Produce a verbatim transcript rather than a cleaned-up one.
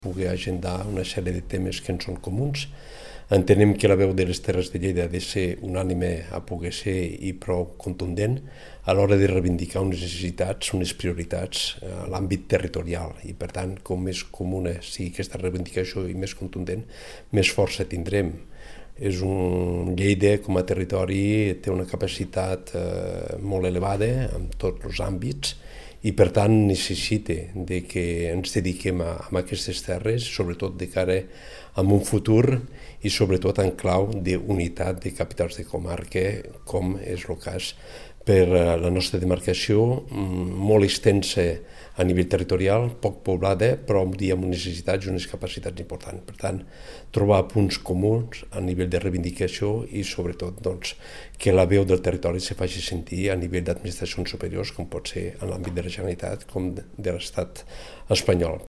poder agendar una sèrie de temes que ens són comuns. Entenem que la veu de les Terres de Lleida ha de ser unànime a poder ser i prou contundent a l'hora de reivindicar unes necessitats, unes prioritats a l'àmbit territorial i per tant, com més comuna sigui aquesta reivindicació i més contundent, més força tindrem. És un Lleida com a territori té una capacitat eh, molt elevada en tots els àmbits i per tant necessita de que ens dediquem a, a aquestes terres, sobretot de cara a un futur i sobretot en clau d'unitat de capitals de comarca, com és el cas per la nostra demarcació, molt extensa a nivell territorial, poc poblada, però amb necessitats i unes capacitats importants. Per tant, trobar punts comuns a nivell de reivindicació i sobretot doncs, que la veu del territori se faci sentir a nivell d'administracions superiors, com pot ser en l'àmbit de la Generalitat com de l'estat espanyol.